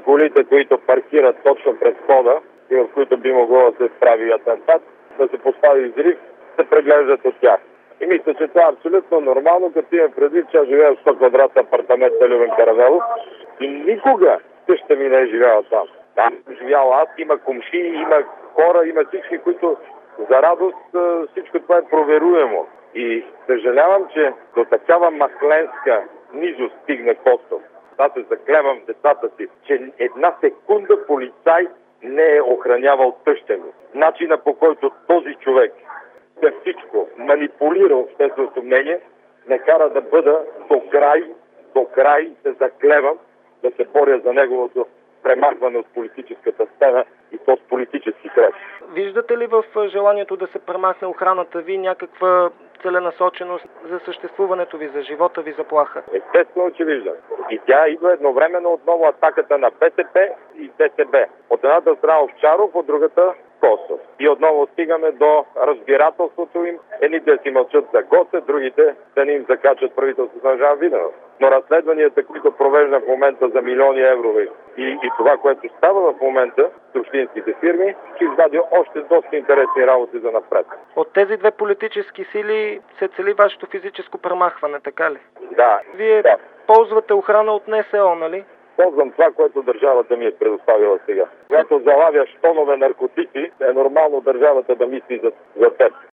колите, които паркират точно пред входа и в които би могло да се прави атентат, да се постави взрив, се преглеждат от тях. И мисля, че това е абсолютно нормално, като имам предвид, че аз живея в 100 квадратна апартамент на Любен Каравелов и никога къща ми не е живяла там. Там съм живял аз, има комши, има хора, има всички, които за радост всичко това е проверуемо. И съжалявам, че до такава махленска низост стигне Костов. Аз се заклевам децата си, че една секунда полицай не е охранявал тъща ми. Начина, по който този човек за всичко манипулира общественото мнение, ме кара да бъда до край се заклевам да се боря за неговото премахване от политическата сцена и то с политически средства. Виждате ли в желанието да се премахне охраната ви някаква целенасоченост за съществуването ви, за живота ви заплаха? Естествено, че виждам. И тя идва едновременно отново атаката на БСП и ДСБ. От едната страна Овчаров, от другата Костов. И отново стигаме до разбирателството им. Едните си мълчат за Гоце, другите да не им закачат правителството на Жан Виденов. Но разследванията, които провеждам в момента за милиони евро и това, което става в момента с общинските фирми, ще извади още доста интересни работи за напред. От тези две политически сили се цели вашето физическо премахване, така ли? Да. Вие ползвате охрана от НСО, нали? Ползвам това, което държавата ми е предоставила сега. Когато залавяш тонове наркотици, е нормално държавата да мисли за теб.